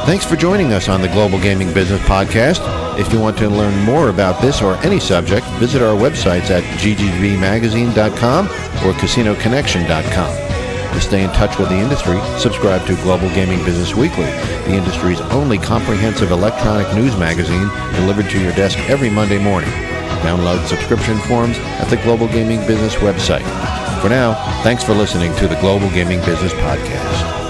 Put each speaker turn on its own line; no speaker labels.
Thanks for joining us on the Global Gaming Business Podcast. If you want to learn more about this or any subject, visit our websites at ggvmagazine.com or casinoconnection.com. To stay in touch with the industry, subscribe to Global Gaming Business Weekly, the industry's only comprehensive electronic news magazine delivered to your desk every Monday morning. Download subscription forms at the Global Gaming Business website. For now, thanks for listening to the Global Gaming Business Podcast.